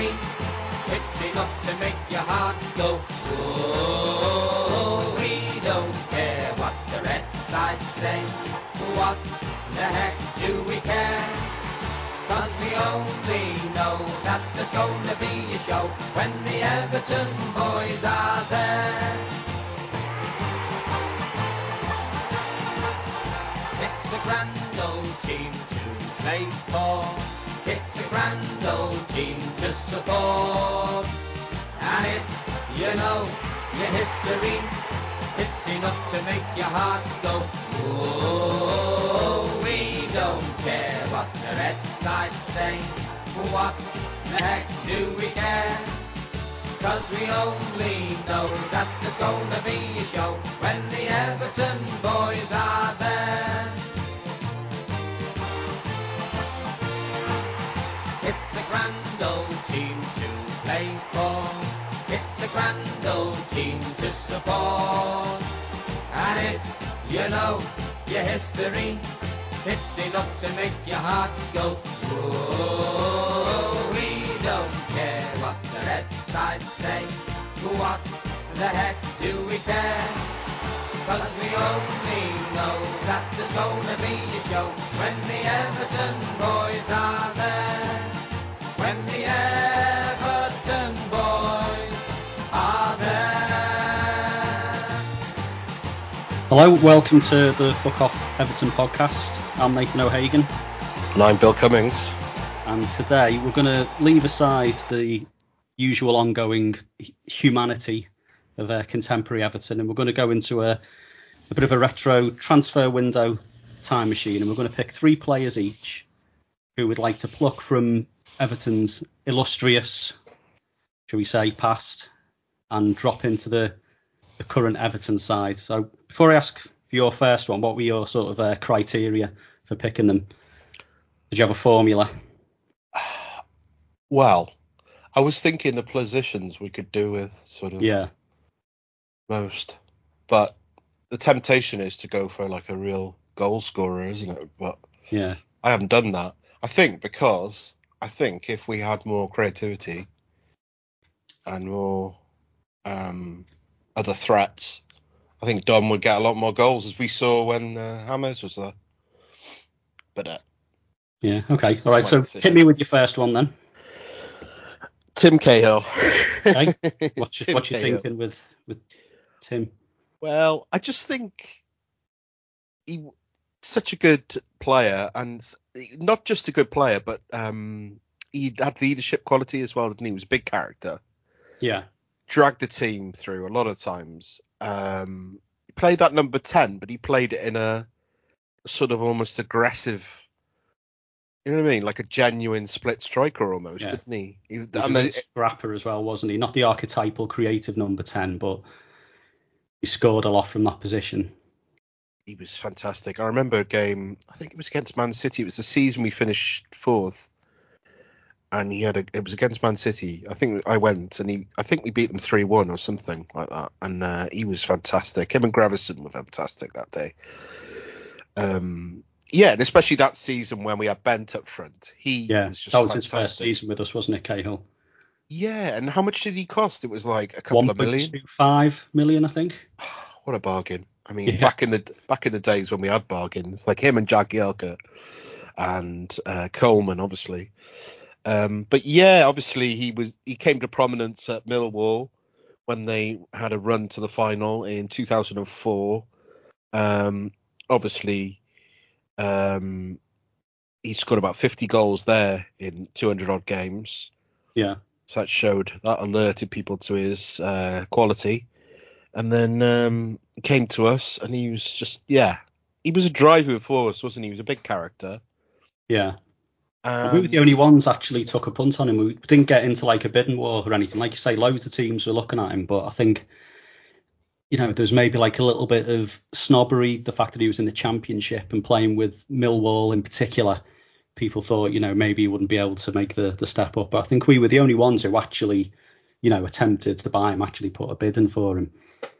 history. It's enough to make your heart go, whoa. We don't care what the red side say. What the heck do we care? 'Cause we only know that there's gonna be a show when the Everton boys are there. It's a grand old team to play for. It's a grand old team to support. And if you know your history, it's enough to make your heart go, whoa. We don't care what the red side say. What the heck do we care? 'Cause we only know that there's gonna be a show when the Everton boys are there. It's a grand old team to play for. It's a grand old team to support. And if you know your history, it's enough to make your heart go, whoa. We don't care what the red side say. What the heck do we care? 'Cause we only know that there's gonna be a show when the Everton boys are there. When the Everton boys are there. Hello, welcome to the Fuck Off Everton podcast. I'm Nathan O'Hagan. And I'm Bill Cummings. And today we're going to leave aside the usual ongoing humanity of contemporary Everton, and we're going to go into a bit of a retro transfer window time machine, and we're going to pick three players each who would like to pluck from Everton's illustrious, shall we say, past and drop into the current Everton side. So before I ask for your first one, what were your sort of criteria for picking them? Did you have a formula? Well, I was thinking the positions we could do with sort of most, but the temptation is to go for like a real goal scorer, isn't it? But yeah, I haven't done that. I think if we had more creativity and more other threats, I think Dom would get a lot more goals, as we saw when Hammers was there. But yeah, okay, all right. So hit me with your first one then. Tim Cahill. Okay. What you thinking with Tim? Well, I just think he's such a good player, and not just a good player, but he had leadership quality as well, didn't he? He was a big character. Yeah. Dragged the team through a lot of times. He played that number 10, but he played it in a sort of almost aggressive, you know what I mean? Like a genuine split striker almost, didn't he? He was a scrapper as well, wasn't he? Not the archetypal creative number 10, but he scored a lot from that position. He was fantastic. I remember a game, I think it was against Man City. It was the season we finished fourth, and it was against Man City. I think I went, and I think we beat them 3-1 or something like that. And he was fantastic. Him and Gravison were fantastic that day. Yeah, and especially that season when we had Bent up front. Was just that was fantastic. His first season with us, wasn't it, Cahill? Yeah, and how much did he cost? It was like a couple of million. 1.25 million, I think. What a bargain! I mean, back in the days when we had bargains, like him and Jagielka and Coleman, obviously. But yeah, obviously he came to prominence at Millwall when they had a run to the final in 2004. Obviously. He scored about 50 goals there in 200 odd games. Yeah. So that alerted people to his quality. And then he came to us, and he was just, he was a driving force, wasn't he? He was a big character. Yeah. We were the only ones actually took a punt on him. We didn't get into like a bidding war or anything. Like you say, loads of teams were looking at him, but I think, there's maybe like a little bit of snobbery, the fact that he was in the Championship and playing with Millwall in particular. People thought, maybe he wouldn't be able to make the step up. But I think we were the only ones who actually, attempted to buy him, actually put a bid in for him.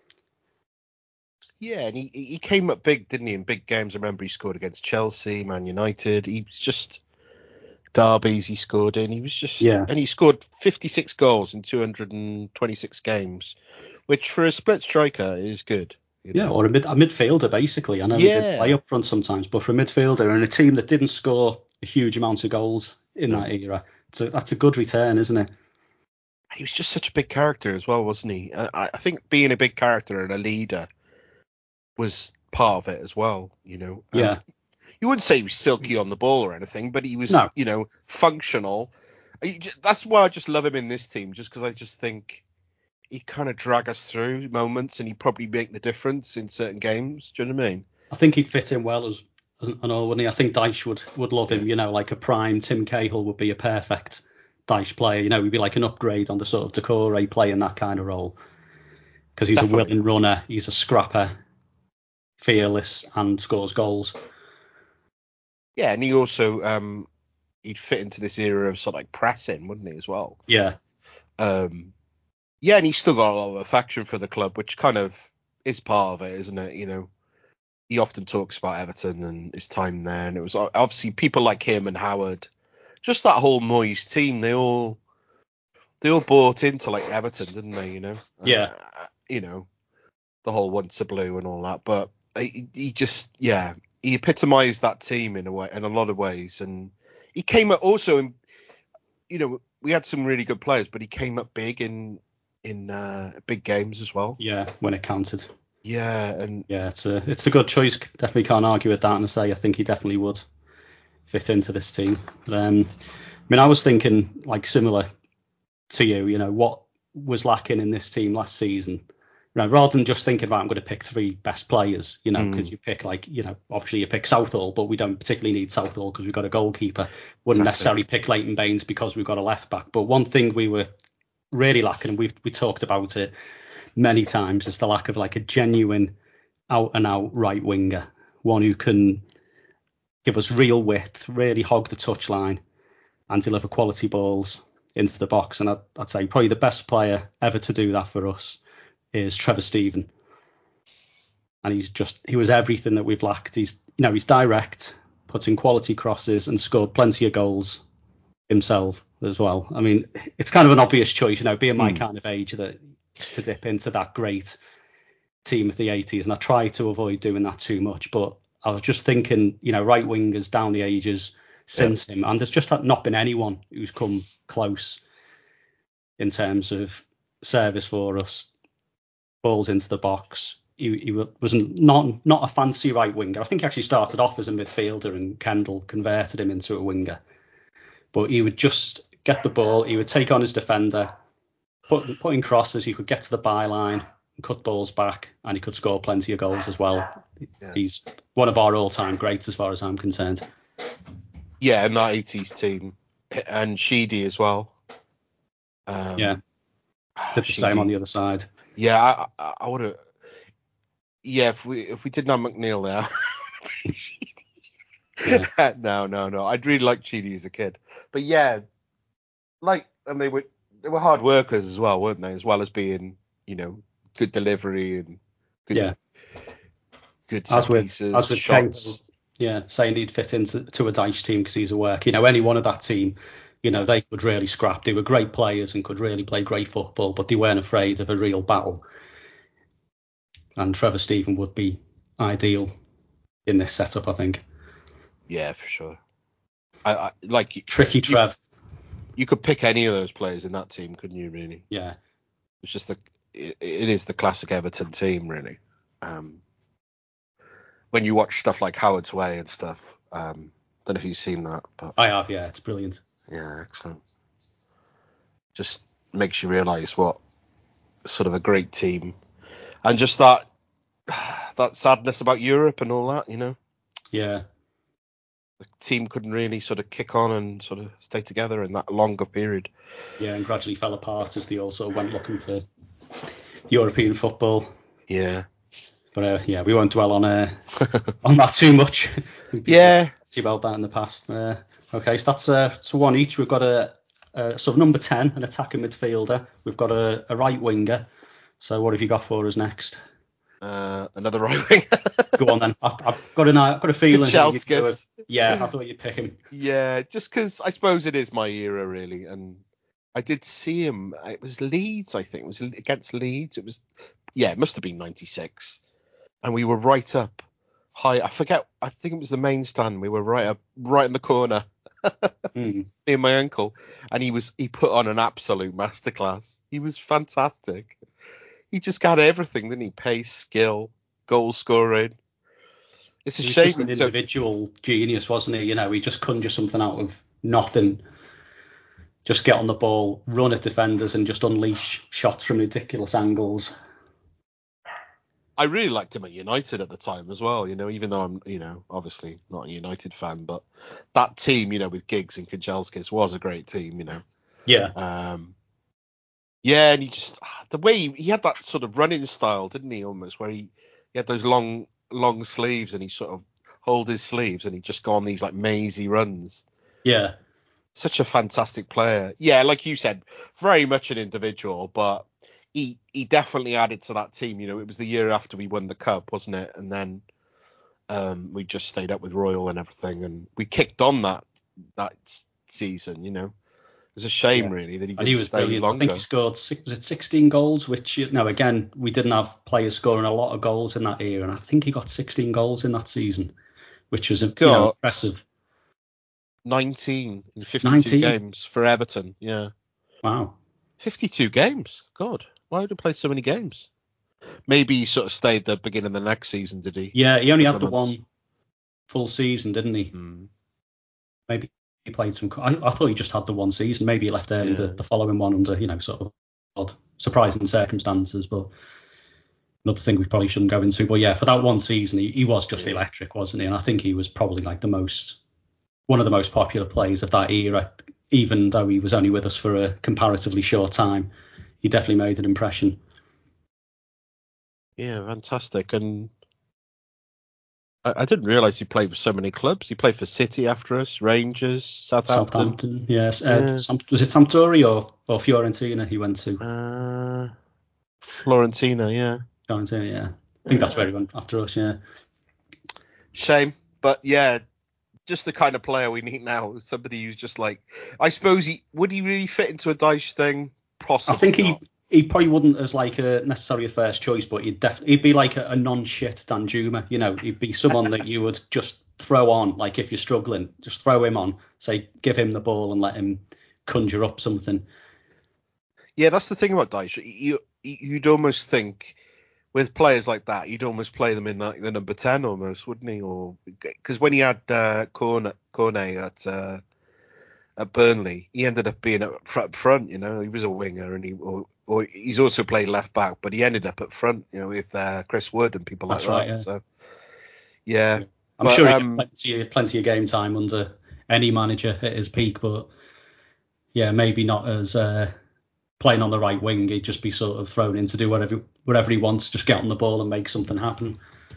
Yeah, and he came up big, didn't he, in big games. I remember he scored against Chelsea, Man United. He was just derbies he scored in. He was just, and he scored 56 goals in 226 games, which for a split striker is good. Yeah, or a midfielder, basically. I know he did play up front sometimes, but for a midfielder and a team that didn't score a huge amount of goals in that era, that's a good return, isn't it? He was just such a big character as well, wasn't he? I think being a big character and a leader was part of it as well, You wouldn't say he was silky on the ball or anything, but he was, functional. That's why I just love him in this team, just because I just think he'd kind of drag us through moments and he'd probably make the difference in certain games. Do you know what I mean? I think he'd fit in well as an all, wouldn't he? I think Dyche would love him, like a prime Tim Cahill would be a perfect Dyche player. He'd be like an upgrade on the sort of Decore playing that kind of role. Because he's a willing runner, he's a scrapper, fearless, and scores goals. Yeah, and he also he'd fit into this era of sort of like pressing, wouldn't he, as well? Yeah. Yeah, and he's still got a lot of affection for the club, which kind of is part of it, isn't it? He often talks about Everton and his time there, and it was obviously people like him and Howard, just that whole Moyes team. They all bought into like Everton, didn't they? Yeah. The whole once a blue and all that. But he just, he epitomised that team in a lot of ways, and he came up also in, we had some really good players, but he came up big in big games as well. Yeah, when it counted. Yeah, and it's a good choice. Definitely can't argue with that. And I think he definitely would fit into this team. I was thinking like similar to you. What was lacking in this team last season. Rather than just thinking about I'm going to pick 3 best players. Because you pick obviously you pick Southall, but we don't particularly need Southall because we've got a goalkeeper. Wouldn't necessarily pick Leighton Baines because we've got a left back. But one thing we were really lacking, and we talked about it many times, is the lack of like a genuine out and out right winger, one who can give us real width, really hog the touchline and deliver quality balls into the box. And I'd say probably the best player ever to do that for us is Trevor Steven. And he was everything that we've lacked. He's direct, puts in quality crosses and scored plenty of goals himself as well. It's kind of an obvious choice, being my kind of age, to dip into that great team of the 80s. And I try to avoid doing that too much. But I was just thinking, right wingers down the ages since him. And there's just not been anyone who's come close in terms of service for us, balls into the box. He was not a fancy right winger. I think he actually started off as a midfielder and Kendall converted him into a winger. But he would just get the ball, he would take on his defender, put in crosses, he could get to the byline, cut balls back, and he could score plenty of goals as well. Yeah. He's one of our all-time greats as far as I'm concerned. Yeah, and that 80s team. And Sheedy as well. Did the same on the other side. Yeah, I would have. Yeah, if we didn't have McNeil there. Yeah. No. I'd really like Sheedy as a kid, but and they were hard workers as well, weren't they? As well as being, good delivery and good set pieces, as with shots. Cahill, saying he'd fit into a Dyche team because he's a work. Anyone of that team, they could really scrap. They were great players and could really play great football, but they weren't afraid of a real battle. And Trevor Steven would be ideal in this setup, I think. Yeah, for sure. I like tricky Trev. You could pick any of those players in that team, couldn't you? Really? Yeah. It's just it is the classic Everton team, really. When you watch stuff like Howard's Way and stuff, don't know if you've seen that. But I have. Yeah, it's brilliant. Yeah, excellent. Just makes you realise what sort of a great team, and just that sadness about Europe and all that, Yeah. The team couldn't really sort of kick on and sort of stay together in that longer period. Yeah, and gradually fell apart as they also went looking for European football. Yeah. But we won't dwell on that too much. Yeah. About that in the past. Okay, so that's one each. We've got a sort of number 10, an attacking midfielder. We've got a right winger. So what have you got for us next? Another right wing. Go on then. I've got a feeling. Kanchelskis. Yeah, I thought you'd pick him. Yeah, just because I suppose it is my era really, and I did see him. It was Leeds, I think. It was against Leeds. It must have been '96, and we were right up high. I forget. I think it was the main stand. We were right in the corner. Me and my uncle, and he put on an absolute masterclass. He was fantastic. He just got everything, didn't he? Pace, skill, goal scoring. It's a shame. He was just an individual genius, wasn't he? He just conjure something out of nothing. Just get on the ball, run at defenders, and just unleash shots from ridiculous angles. I really liked him at United at the time as well, even though I'm, obviously not a United fan, but that team, with Giggs and Kanchelskis was a great team, Yeah. Yeah, and he just, the way he had that sort of running style, didn't he, almost, where he had those long sleeves and he sort of hold his sleeves and he'd just go on these like mazy runs. Yeah. Such a fantastic player. Yeah, like you said, very much an individual, but he definitely added to that team. It was the year after we won the cup, wasn't it? And then we just stayed up with Royal and everything, and we kicked on that season. It was a shame really that he didn't stay brilliant. longer. I think he scored 16 goals, which again we didn't have players scoring a lot of goals in that era, and I think he got 16 goals in that season, which was impressive. 19 in 52 games for Everton. Yeah. Wow. 52 games. God, why would he play so many games? Maybe he sort of stayed the beginning of the next season, did he? Yeah, he only had the one full season, didn't he? Maybe he played some. I thought he just had the one season. Maybe he left early the following one under sort of odd, surprising circumstances. But another thing we probably shouldn't go into. But yeah, for that one season, he was just electric, wasn't he? And I think he was probably like one of the most popular players of that era. Even though he was only with us for a comparatively short time, he definitely made an impression. Yeah, fantastic. And I didn't realise he played for so many clubs. He played for City after us, Rangers, Southampton. Yes. Was it Sampdoria or Fiorentina he went to? Fiorentina, yeah. Fiorentina, yeah. I think that's where he went after us, yeah. Shame. But yeah, just the kind of player we need now. Somebody who's just like, I suppose would he really fit into a Dyche thing? Possibly. I think he probably wouldn't as like necessarily a first choice, but he'd be like a non-shit Danjuma. He'd be someone that you would just throw on, like if you're struggling, just throw him on, say give him the ball and let him conjure up something. Yeah, that's the thing about Dyche. You'd almost think with players like that, you'd almost play them in like the number 10 almost, wouldn't he? Or because when he had Cornet at Burnley, he ended up being up front. He was a winger, and he's also played left back, but he ended up up front, with Chris Wood and people like that. Right, yeah. So yeah, I'm sure he had plenty of game time under any manager at his peak, but yeah, maybe not as playing on the right wing. He'd just be sort of thrown in to do whatever he wants, just get on the ball and make something happen.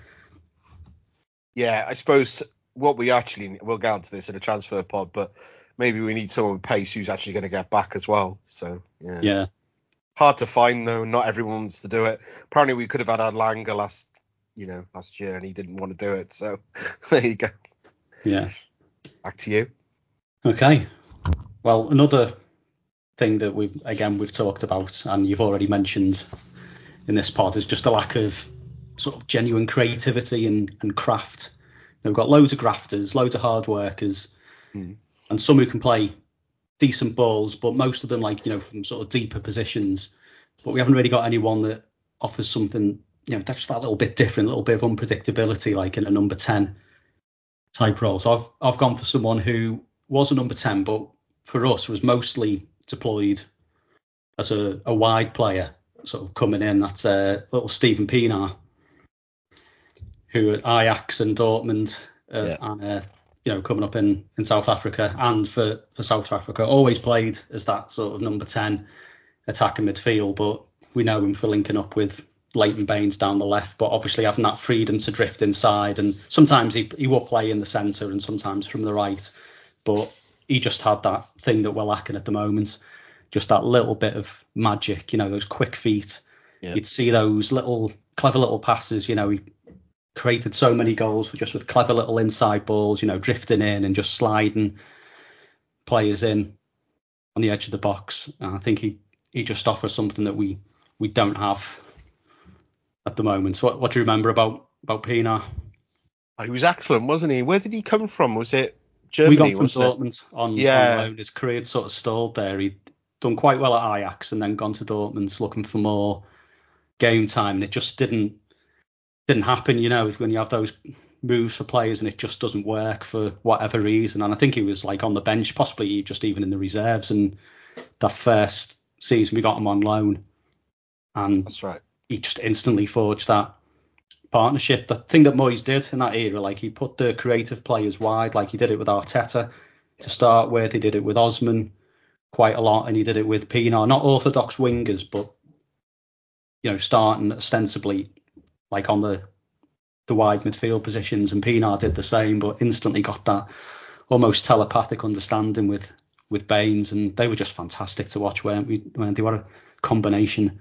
Yeah, I suppose what we'll get onto this in a transfer pod, but maybe we need someone with pace who's actually going to get back as well. So yeah. Hard to find though. Not everyone wants to do it. Apparently we could have had Alanga last year, and he didn't want to do it. So there you go. Yeah. Back to you. Okay. Well, another thing that we've talked about, and you've already mentioned in this pod, is just a lack of sort of genuine creativity and craft. We've got loads of grafters, loads of hard workers, and some who can play decent balls, but most of them from sort of deeper positions. But we haven't really got anyone that offers something, that's just that little bit different, a little bit of unpredictability, like in a number 10 type role. So I've gone for someone who was a number 10, but for us was mostly deployed as a wide player, sort of coming in. That's little Steven Pienaar, who at Ajax and Dortmund and coming up in South Africa, and for South Africa, always played as that sort of number 10 attacking midfield, but we know him for linking up with Leighton Baines down the left, but obviously having that freedom to drift inside, and sometimes he will play in the centre and sometimes from the right, but he just had that thing that we're lacking at the moment, just that little bit of magic, those quick feet. You'd see those little clever little passes. He created so many goals just with clever little inside balls, drifting in and just sliding players in on the edge of the box. And I think he just offers something that we don't have at the moment. So what do you remember about Pienaar? He was excellent, wasn't he? Where did he come from? Was it Germany? We got from Dortmund on loan. His career had sort of stalled there. He'd done quite well at Ajax and then gone to Dortmund looking for more game time, and it just didn't happen. When you have those moves for players and it just doesn't work for whatever reason. And I think he was like on the bench, possibly just even in the reserves. And that first season we got him on loan, and that's right. He just instantly forged that partnership. The thing that Moyes did in that era, like he put the creative players wide, like he did it with Arteta to start with. He did it with Osman quite a lot, and he did it with Pienaar. Not orthodox wingers, but starting ostensibly like on the wide midfield positions. And Pienaar did the same, but instantly got that almost telepathic understanding with Baines, and they were just fantastic to watch, weren't we? When they were a combination.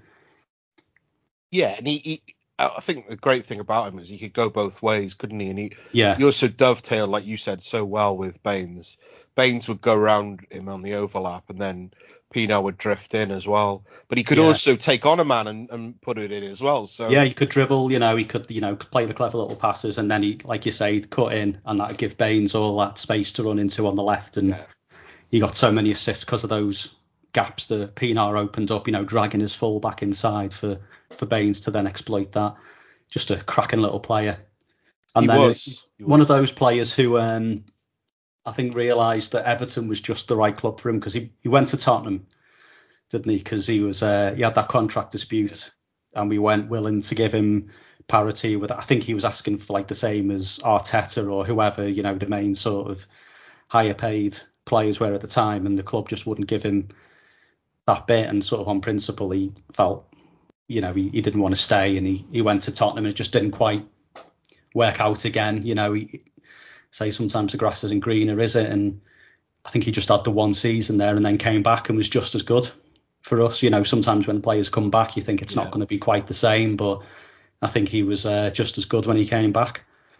Yeah, and he I think the great thing about him is he could go both ways, couldn't he? And he also dovetailed, like you said, so well with Baines. Baines would go around him on the overlap, and then Pienaar would drift in as well. But he could also take on a man and put it in as well. So yeah, he could dribble. He could play the clever little passes, and then he, like you say, he'd cut in, and that'd give Baines all that space to run into on the left. And he got so many assists because of those gaps that Pienaar opened up. Dragging his full back inside for Baines to then exploit that. Just a cracking little player. And he then was one of those players who I think realised that Everton was just the right club for him, because he went to Tottenham, didn't he? Because he had that contract dispute, and we weren't willing to give him parity with. I think he was asking for like the same as Arteta or whoever, the main sort of higher paid players were at the time, and the club just wouldn't give him that bit. And sort of on principle, he felt he didn't want to stay, and he went to Tottenham, and it just didn't quite work out again. He say sometimes the grass isn't greener, is it? And I think he just had the one season there and then came back and was just as good for us. Sometimes when players come back, you think it's not going to be quite the same, but I think he was just as good when he came back.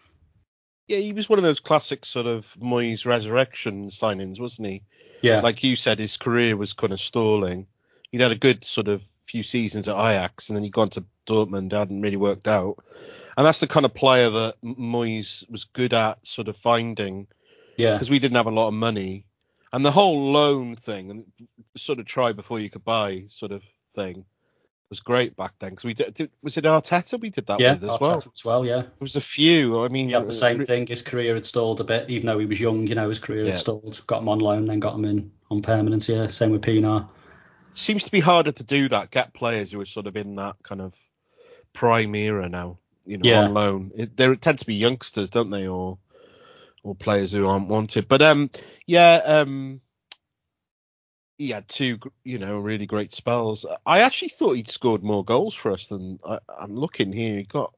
Yeah, he was one of those classic sort of Moyes resurrection signings, wasn't he? Yeah. Like you said, his career was kind of stalling. He'd had a good sort of few seasons at Ajax, and then he'd gone to Dortmund, hadn't really worked out. And that's the kind of player that Moyes was good at sort of finding. Yeah. Because we didn't have a lot of money. And the whole loan thing, and sort of try before you could buy sort of thing, was great back then. Because was it Arteta we did that with as well? Arteta as well, yeah. There was a few. I mean, he had the same thing. His career had stalled a bit, even though he was young. His career had stalled. Got him on loan, then got him in on permanent. Yeah, same with Pienaar. Seems to be harder to do that. Get players who are sort of in that kind of prime era now. On loan. They tend to be youngsters, don't they, or players who aren't wanted. But he had two, really great spells. I actually thought he'd scored more goals for us than I'm looking here. He got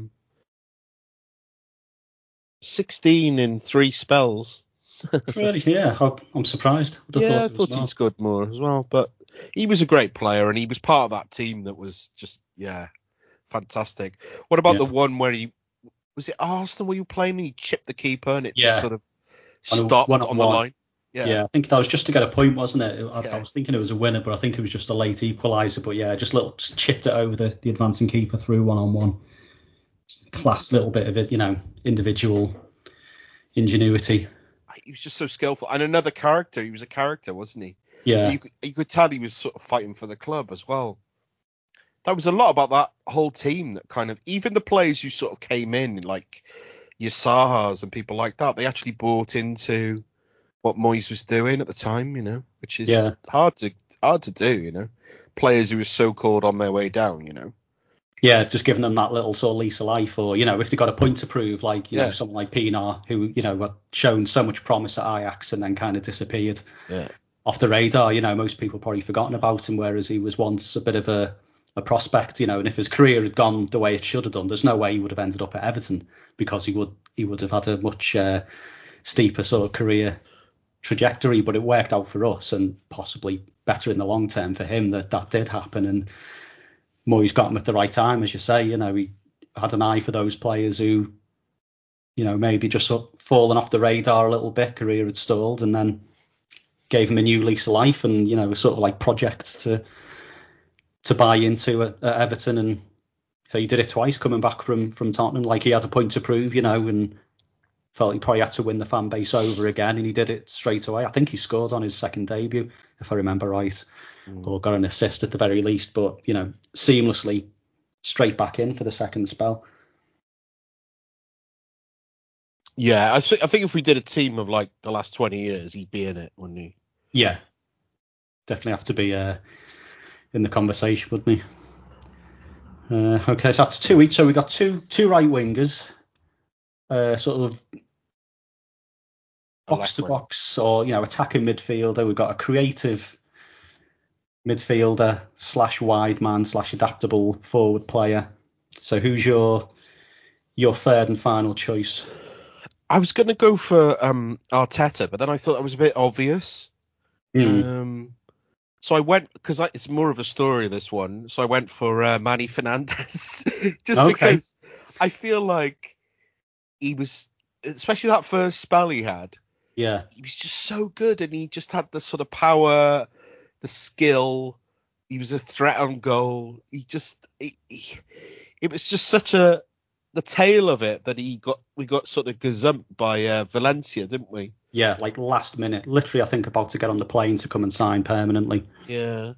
16 in 3 spells. Really? Yeah, I'm surprised. I thought he scored more as well. But he was a great player, and he was part of that team that was just, fantastic. What about the one where was it Arsenal where you were playing and he chipped the keeper and it just sort of stopped on the line? Yeah, I think that was just to get a point, wasn't it? I was thinking it was a winner, but I think it was just a late equaliser. But just chipped it over the advancing keeper through 1-on-1. Class little bit of it, individual ingenuity. He was just so skillful. And another character. He was a character, wasn't he? Yeah. You could tell he was sort of fighting for the club as well. That was a lot about that whole team that kind of, even the players who sort of came in, like your Sahas and people like that, they actually bought into what Moyes was doing at the time, which is hard to do, players who were so called on their way down, Yeah, just giving them that little sort of lease of life, or if they got a point to prove, like someone like Pienaar, who had shown so much promise at Ajax and then kind of disappeared off the radar. Most people probably forgotten about him, whereas he was once a bit of a prospect, and if his career had gone the way it should have done, there's no way he would have ended up at Everton, because he would have had a much steeper sort of career trajectory. But it worked out for us, and possibly better in the long term for him that did happen. And Moyes got him at the right time, as you say. He had an eye for those players who, maybe just sort of fallen off the radar a little bit, career had stalled, and then gave him a new lease of life and, sort of like project to buy into at Everton. And so he did it twice coming back from Tottenham. Like, he had a point to prove, and felt he probably had to win the fan base over again, and he did it straight away. I think he scored on his second debut, if I remember right, or got an assist at the very least, but, seamlessly straight back in for the second spell. Yeah, I think if we did a team of like the last 20 years, he'd be in it, wouldn't he? Yeah, definitely have to be in the conversation, wouldn't he? Okay, so that's 2 each. So we got two right wingers, sort of box to box, or attacking midfielder. We've got a creative midfielder / wide man / adaptable forward player. So who's your third and final choice? I was going to go for Arteta, but then I thought that was a bit obvious. So I went, because it's more of a story, this one. So I went for Manny Fernandez, just because I feel like he was, especially that first spell he had. Yeah, he was just so good, and he just had the sort of power, the skill. He was a threat on goal. It was just such the tail of it that we got sort of gazumped by Valencia, didn't we? Yeah, like last minute, literally, I think about to get on the plane to come and sign permanently. Yeah.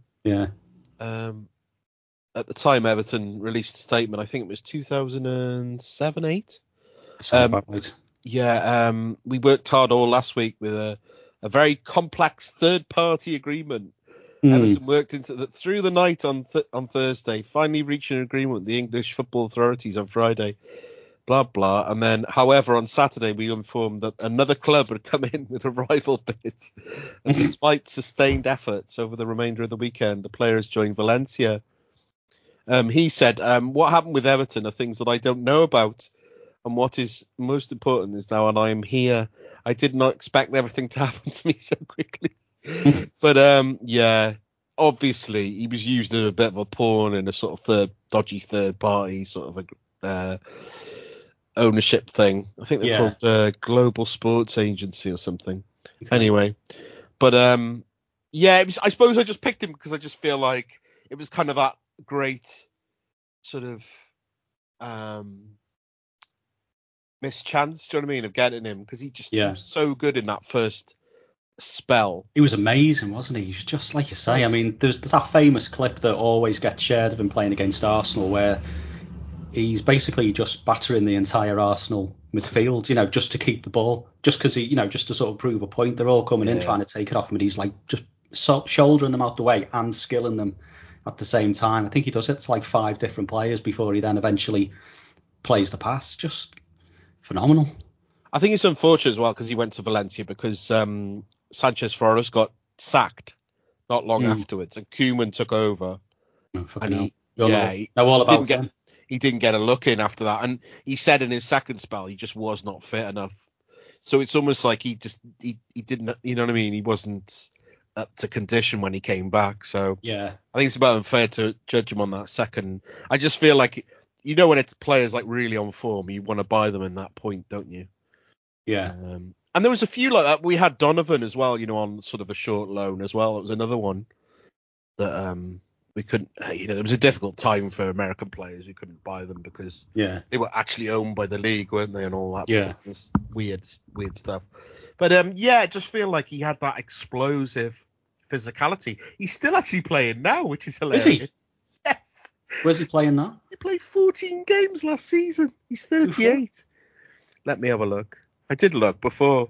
At the time, Everton released a statement. I think it was 2007, 8. Right. Yeah, we worked hard all last week with a very complex third-party agreement. Everton worked through the night on Thursday, finally reaching an agreement with the English football authorities on Friday. Blah, blah. And then, however, on Saturday, we informed that another club had come in with a rival bid. And despite sustained efforts over the remainder of the weekend, the players joined Valencia. He said, what happened with Everton are things that I don't know about. And what is most important is now, and I am here. I did not expect everything to happen to me so quickly. But, yeah, obviously, he was used as a bit of a pawn in a sort of dodgy third party sort of a ownership thing. I think they're called Global Sports Agency or something. Okay. Anyway, but yeah, I suppose I just picked him because I just feel like it was kind of that great sort of mischance, do you know what I mean, of getting him, because he was so good in that first spell. He was amazing, wasn't he? He's just like you say. I mean, there's that famous clip that always gets shared of him playing against Arsenal where he's basically just battering the entire Arsenal midfield, just to keep the ball, just because he, just to sort of prove a point. They're all coming in trying to take it off him, and he's like just shouldering them out the way and skilling them at the same time. I think he does it to like 5 different players before he then eventually plays the pass. Just phenomenal. I think it's unfortunate as well because he went to Valencia because Sanchez Flores got sacked not long afterwards, and Koeman took over. Oh, fucking hell. He didn't get a look in after that, and he said in his second spell he just was not fit enough. So it's almost like he didn't, you know what I mean? He wasn't up to condition when he came back. So yeah, I think it's about unfair to judge him on that second. I just feel like, when it's players like really on form, you want to buy them in that point, don't you? Yeah. And there was a few like that. We had Donovan as well, on sort of a short loan as well. It was another one that we couldn't. There was a difficult time for American players who couldn't buy them because they were actually owned by the league, weren't they, and all that business, weird stuff. But I just feel like he had that explosive physicality. He's still actually playing now, which is hilarious. Is he? Yes. Where's he playing now? He played 14 games last season. He's 38. Let me have a look. I did look before.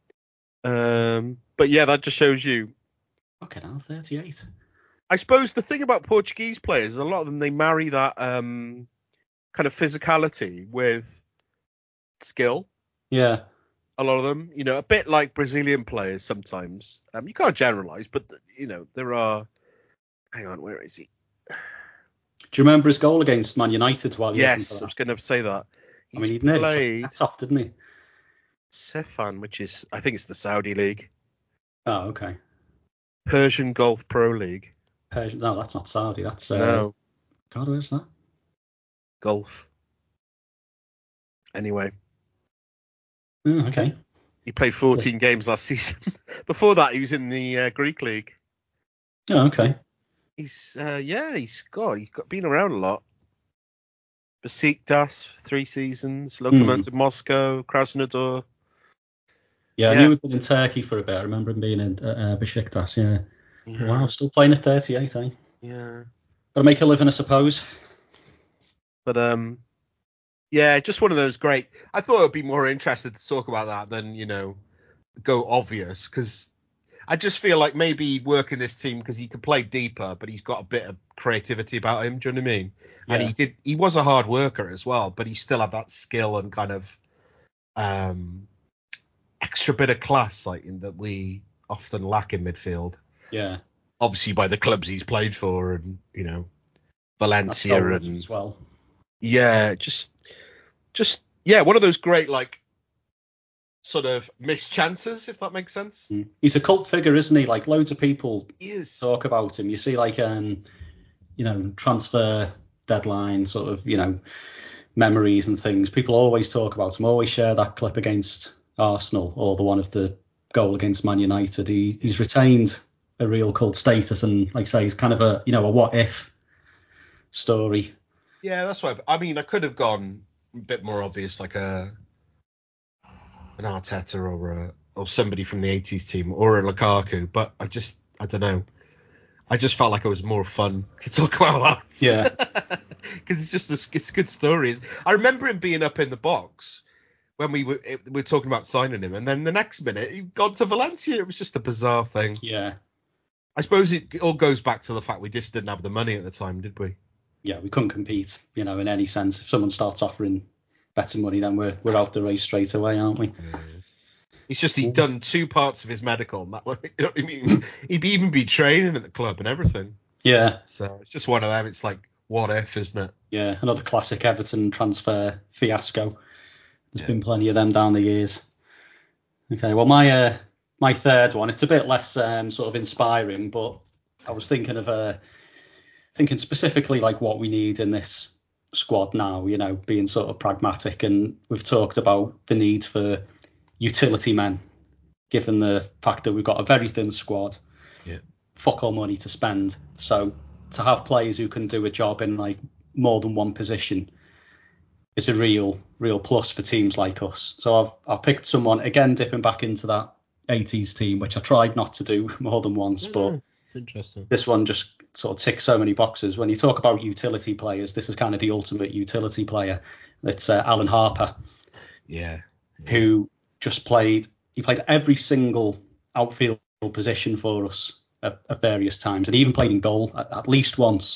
But yeah, that just shows you. Okay, now 38. I suppose the thing about Portuguese players is a lot of them, they marry that kind of physicality with skill. Yeah. A lot of them, a bit like Brazilian players sometimes. You can't generalize, but there are. Hang on, where is he? Do you remember his goal against Man United? Yes, I was going to say that. He nearly took off, didn't he? Sefan, which is, I think it's the Saudi league. Oh, okay. Persian Gulf Pro League. No, that's not Saudi. That's no. God, where's that? Golf. Anyway. Oh, okay. He played 14 games last season. Before that, he was in the Greek league. Oh, okay. He's been around a lot. Besiktas, 3 seasons. Lokomotiv Moscow, Krasnodar. Yeah, I knew he'd been in Turkey for a bit. I remember him being in Besiktas, yeah. Wow, still playing at 38, eh? Yeah. Got to make a living, I suppose. But, yeah, just one of those great... I thought it would be more interested to talk about that than, go obvious, because I just feel like maybe he'd work in this team because he could play deeper, but he's got a bit of creativity about him. Do you know what I mean? Yeah. And he was a hard worker as well, but he still had that skill and kind of extra bit of class that we often lack in midfield. Yeah. Obviously by the clubs he's played for, and Valencia and as well. Yeah, just one of those great sort of missed chances, if that makes sense. He's a cult figure, isn't he? Like loads of people talk about him. You see transfer deadline sort of, memories and things. People always talk about him, always share that clip against Arsenal or the one of the goal against Man United. He's retained a real cult status, and like I say, he's kind of a what if story. Yeah, that's why. I mean, I could have gone a bit more obvious, like an Arteta or somebody from the 80s team or a Lukaku, but I don't know. I just felt like it was more fun to talk about that. Yeah. Because it's good stories. I remember him being up in the box when we were talking about signing him, and then the next minute he'd gone to Valencia. It was just a bizarre thing. Yeah. I suppose it all goes back to the fact we just didn't have the money at the time, did we? Yeah, we couldn't compete, in any sense. If someone starts offering better money, then we're out the race straight away, aren't we? Yeah. It's just he'd done 2 parts of his medical. You know what I mean? He'd even be training at the club and everything. Yeah. So it's just one of them. It's like, what if, isn't it? Yeah, another classic Everton transfer fiasco. There's been plenty of them down the years. Okay, well, my third one, it's a bit less sort of inspiring, but I was thinking specifically like what we need in this squad now, being sort of pragmatic. And we've talked about the need for utility men, given the fact that we've got a very thin squad, fuck all money to spend. So to have players who can do a job in like more than one position is a real plus for teams like us. So I've picked someone, again, dipping back into that 80s team, which I tried not to do more than once, but it's interesting. This one just sort of ticks so many boxes. When you talk about utility players, this is kind of the ultimate utility player. It's Alan Harper. Yeah. Who just played every single outfield position for us at various times, and he even played in goal at least once.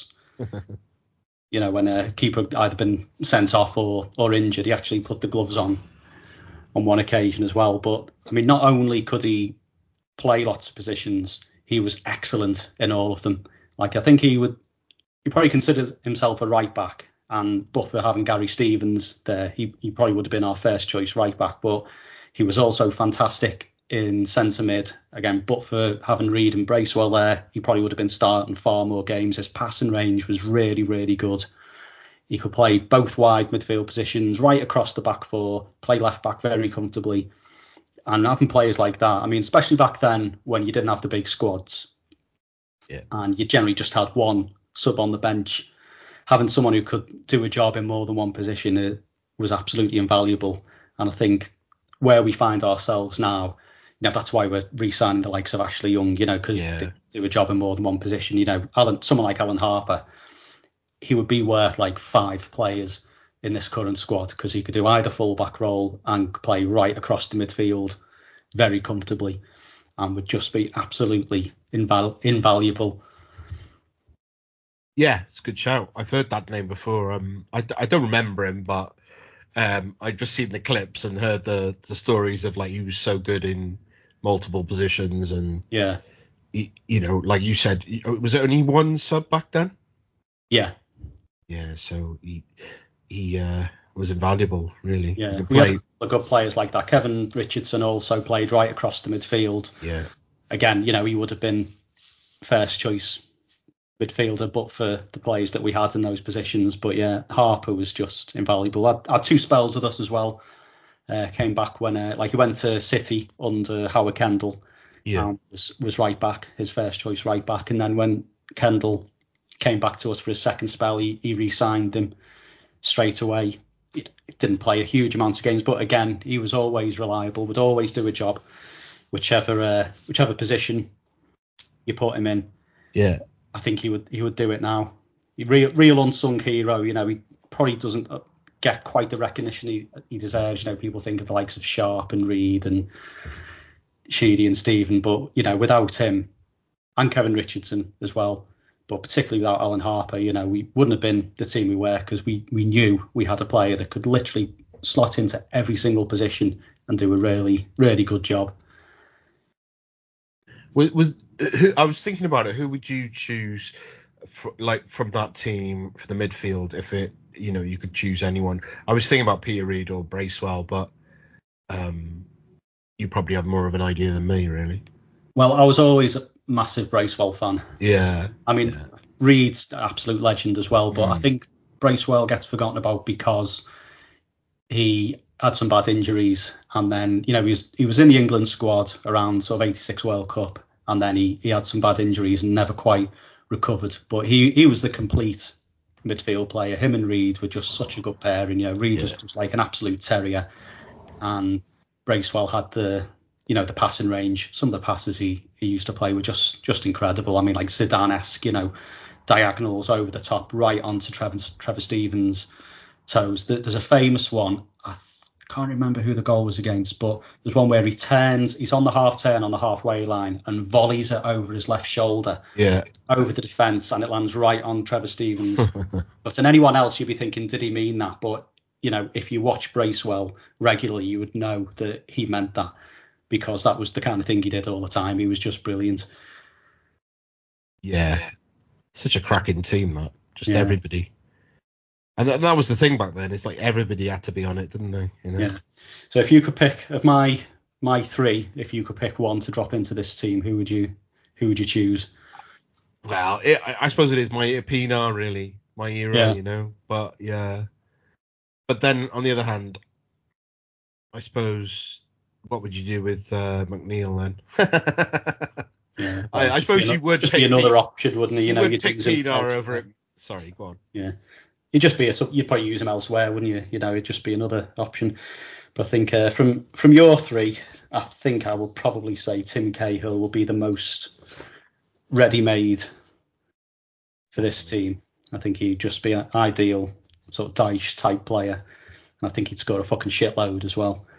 When a keeper had either been sent off or injured, he actually put the gloves on one occasion as well. But I mean, not only could he play lots of positions, he was excellent in all of them. Like, I think he probably considered himself a right back, but for having Gary Stevens there, he probably would have been our first choice right back. But he was also fantastic in centre mid again. But for having Reed and Bracewell there, he probably would have been starting far more games. His passing range was really, really good. He could play both wide midfield positions, right across the back four, play left back very comfortably. And having players like that, I mean, especially back then when you didn't have the big squads, and you generally just had one sub on the bench, having someone who could do a job in more than one position was absolutely invaluable. And I think where we find ourselves now, that's why we're re-signing the likes of Ashley Young, because they do a job in more than one position. Someone like Alan Harper, he would be worth like 5 players in this current squad, because he could do either full-back role and play right across the midfield very comfortably, and would just be absolutely invaluable. Yeah, it's a good shout. I've heard that name before. I don't remember him, but I've just seen the clips and heard the stories of like he was so good in multiple positions, and he, like you said, was it only one sub back then? Yeah. So he was invaluable, really. Yeah, we had good players like that. Kevin Richardson also played right across the midfield. Yeah. Again, he would have been first choice midfielder, but for the players that we had in those positions. But yeah, Harper was just invaluable. I had 2 spells with us as well. Came back when he went to City under Howard Kendall. Yeah. Was right back, his first choice right back. And then when Kendall came back to us for his second spell, he re-signed him straight away. He didn't play a huge amount of games, but again, he was always reliable, would always do a job, whichever position you put him in. Yeah. I think he would do it now. Real unsung hero. He probably doesn't get quite the recognition he deserves. People think of the likes of Sharp and Reed and Sheedy and Stephen, but without him and Kevin Richardson as well, but particularly without Alan Harper, we wouldn't have been the team we were, because we knew we had a player that could literally slot into every single position and do a really, really good job. I was thinking about it. Who would you choose from that team for the midfield if you could choose anyone? I was thinking about Peter Reid or Bracewell, but you probably have more of an idea than me, really. Well, I was always a massive Bracewell fan. Yeah. I mean, yeah. Reid's an absolute legend as well, but I think Bracewell gets forgotten about because he had some bad injuries, and then he was in the England squad around sort of '86 World Cup, and then he had some bad injuries and never quite recovered. But he was the complete midfield player. Him and Reid were just such a good pair, and Reid was just like an absolute terrier, and Bracewell had the passing range. Some of the passes he used to play were just incredible. I mean, like Zidane-esque, diagonals over the top, right onto Trevor Stevens' toes. There's a famous one. I can't remember who the goal was against, but there's one where he's on the half turn on the halfway line and volleys it over his left shoulder, over the defence, and it lands right on Trevor Stevens. But in anyone else, you'd be thinking, did he mean that? But if you watch Bracewell regularly, you would know that he meant that, because that was the kind of thing he did all the time. He was just brilliant. Yeah, such a cracking team, that. Just everybody. And that was the thing back then. It's like everybody had to be on it, didn't they? Yeah. So if you could pick, of my 3, if you could pick one to drop into this team, who would you choose? Well, I suppose it is my Pienaar, really, my era, But yeah. But then on the other hand, I suppose, what would you do with McNeil then? Yeah, I suppose you would just be another option, wouldn't he? You would pick Pienaar over it. Sorry, go on. Yeah, you'd probably use him elsewhere, wouldn't you? It'd just be another option. But I think from your 3, I think I will probably say Tim Cahill will be the most ready-made for this team. I think he'd just be an ideal sort of Dyche type player. And I think he'd score a fucking shitload as well.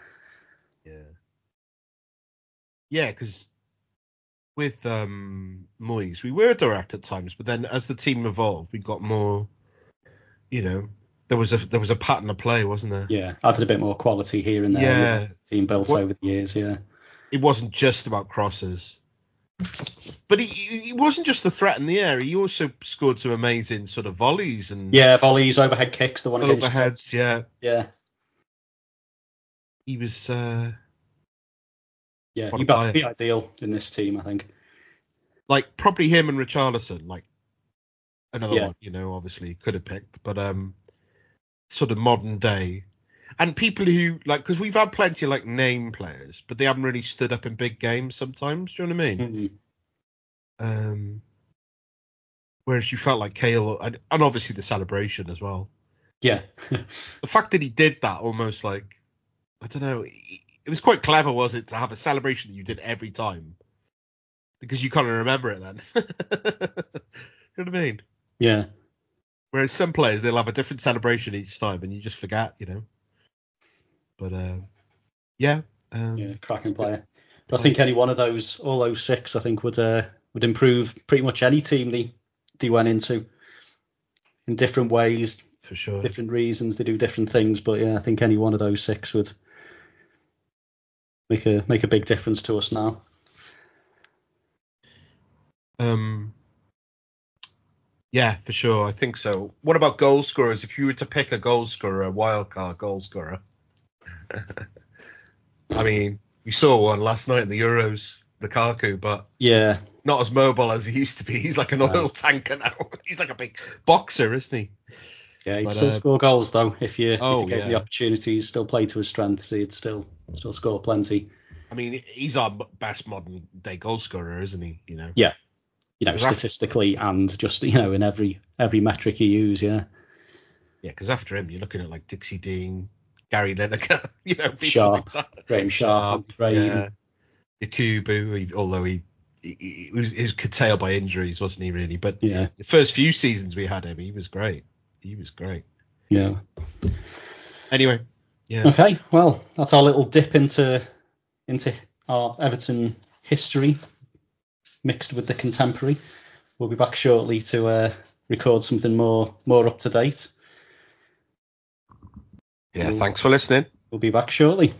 Yeah, because with Moyes, we were direct at times, but then as the team evolved, we got more, there was a pattern of play, wasn't there? Yeah, added a bit more quality here and there. Yeah. Team built over the years, yeah. It wasn't just about crosses. But he wasn't just the threat in the air. He also scored some amazing sort of volleys and volleys, overhead kicks. The one overheads, yeah. He was he'd be ideal in this team, I think. Like probably him and Richarlison, like another one. Obviously could have picked, but sort of modern day. And people who because we've had plenty of name players, but they haven't really stood up in big games sometimes. Do you know what I mean? Mm-hmm. Whereas you felt like Cahill, and obviously the celebration as well. Yeah. The fact that he did that almost I don't know, it was quite clever, was it, to have a celebration that you did every time? Because you kind of remember it then. You know what I mean? Yeah. Whereas some players, they'll have a different celebration each time and you just forget, But cracking player. But I think any one of all those 6, I think would improve pretty much any team they went into in different ways. For sure. Different reasons, they do different things, but I think any one of those 6 would make a big difference to us now. Yeah, for sure. I think so. What about goal scorers? If you were to pick a goal scorer, a wildcard goal scorer. I mean, we saw one last night in the Euros. Lukaku, but Yeah. not as mobile as he used to be. He's like an oil tanker now. He's like a big boxer, isn't he? Yeah, he'd still score goals though if you gave him the yeah. opportunities. Still play to his strengths. He'd still score plenty. I mean, he's our best modern day goal scorer, isn't he? Yeah. Statistically and just in every metric you use. Yeah. Yeah, because after him, you're looking at like Dixie Dean, Gary Lineker, people Sharp, like that. Graham Sharp, yeah. Yakubu, although he was curtailed by injuries, wasn't he really? But yeah, the first few seasons we had him, he was great. Yeah. Anyway, yeah. Okay, well, that's our little dip into our Everton history mixed with the contemporary. We'll be back shortly to record something more up to date. Yeah, thanks for listening. We'll be back shortly.